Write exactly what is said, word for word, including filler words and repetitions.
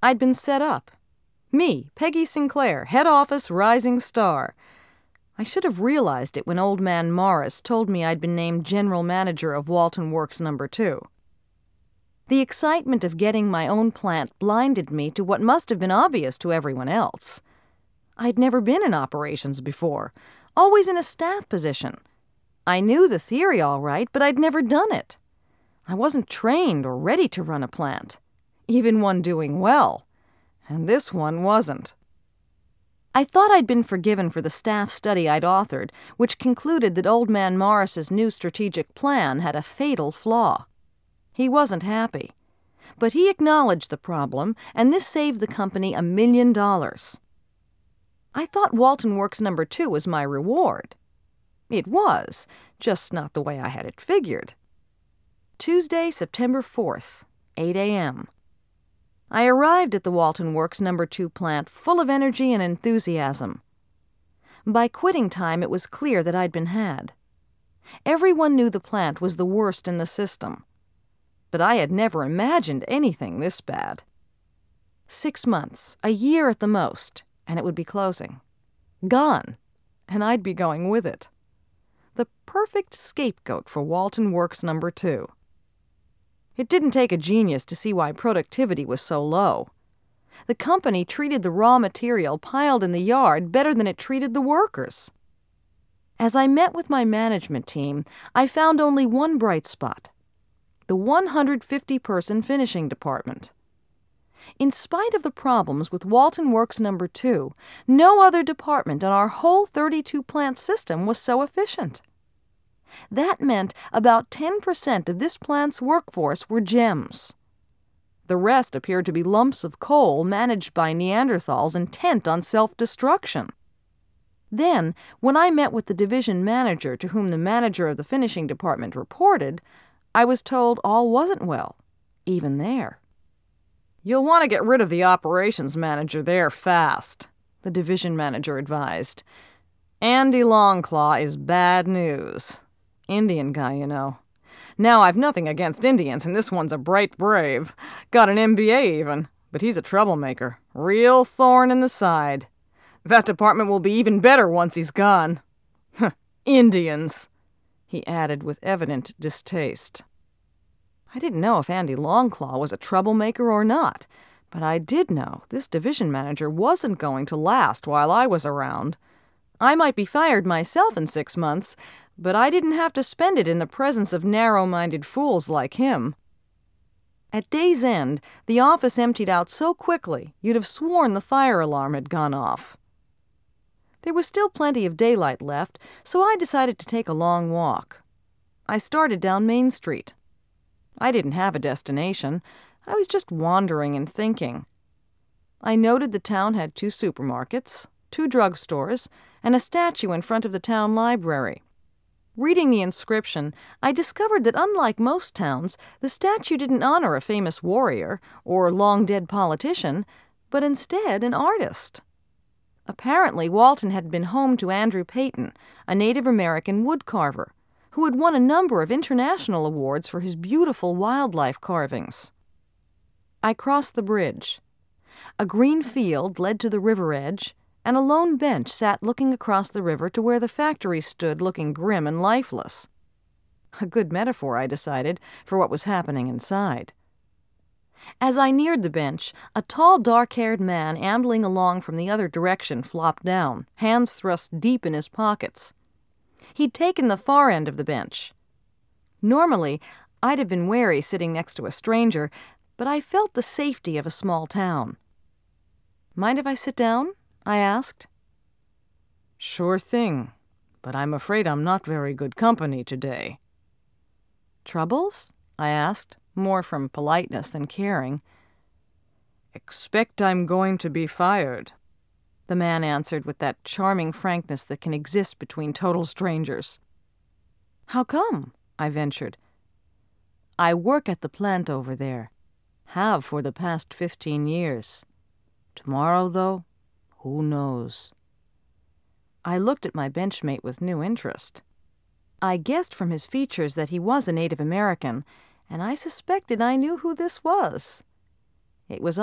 I'd been set up. Me, Peggy Sinclair, head office rising star. I should have realized it when old man Morris told me I'd been named general manager of Walton Works Number Two. The excitement of getting my own plant blinded me to what must have been obvious to everyone else. I'd never been in operations before, always in a staff position. I knew the theory all right, but I'd never done it. I wasn't trained or ready to run a plant, even one doing well, and this one wasn't. I thought I'd been forgiven for the staff study I'd authored, which concluded that old man Morris's new strategic plan had a fatal flaw. He wasn't happy, but he acknowledged the problem, and this saved the company a million dollars. I thought Walton Works Number Two was my reward. It was, just not the way I had it figured. Tuesday, September fourth, eight a.m. I arrived at the Walton Works Number Two plant full of energy and enthusiasm. By quitting time, it was clear that I'd been had. Everyone knew the plant was the worst in the system, but I had never imagined anything this bad. Six months, a year at the most, and it would be closing. Gone, and I'd be going with it. The perfect scapegoat for Walton Works Number Two. It didn't take a genius to see why productivity was so low. The company treated the raw material piled in the yard better than it treated the workers. As I met with my management team, I found only one bright spot: the one hundred fifty person finishing department. In spite of the problems with Walton Works Number Two, no other department on our whole thirty-two plant system was so efficient. That meant about ten percent of this plant's workforce were gems. The rest appeared to be lumps of coal managed by Neanderthals intent on self-destruction. Then, when I met with the division manager to whom the manager of the finishing department reported, I was told all wasn't well, even there. "You'll want to get rid of the operations manager there fast," the division manager advised. "Andy Longclaw is bad news. Indian guy, you know. Now, I've nothing against Indians, and this one's a bright brave. Got an M B A even, but he's a troublemaker. Real thorn in the side. That department will be even better once he's gone. Indians," he added with evident distaste. I didn't know if Andy Longclaw was a troublemaker or not, but I did know this division manager wasn't going to last while I was around. I might be fired myself in six months, but I didn't have to spend it in the presence of narrow-minded fools like him. At day's end, the office emptied out so quickly you'd have sworn the fire alarm had gone off. There was still plenty of daylight left, so I decided to take a long walk. I started down Main Street. I didn't have a destination. I was just wandering and thinking. I noted the town had two supermarkets, two drugstores, and a statue in front of the town library. Reading the inscription, I discovered that unlike most towns, the statue didn't honor a famous warrior or long-dead politician, but instead an artist. Apparently, Walton had been home to Andrew Payton, a Native American woodcarver, who had won a number of international awards for his beautiful wildlife carvings. I crossed the bridge. A green field led to the river edge, and a lone bench sat looking across the river to where the factory stood looking grim and lifeless. A good metaphor, I decided, for what was happening inside. As I neared the bench, a tall, dark-haired man ambling along from the other direction flopped down, hands thrust deep in his pockets. He'd taken the far end of the bench. Normally, I'd have been wary sitting next to a stranger, but I felt the safety of a small town. "Mind if I sit down?" I asked. "Sure thing, but I'm afraid I'm not very good company today." "Troubles?" I asked, more from politeness than caring. "Expect I'm going to be fired," the man answered with that charming frankness that can exist between total strangers. "How come?" I ventured. "I work at the plant over there. Have for the past fifteen years. Tomorrow, though, who knows?" I looked at my benchmate with new interest. I guessed from his features that he was a Native American, and I suspected I knew who this was. It was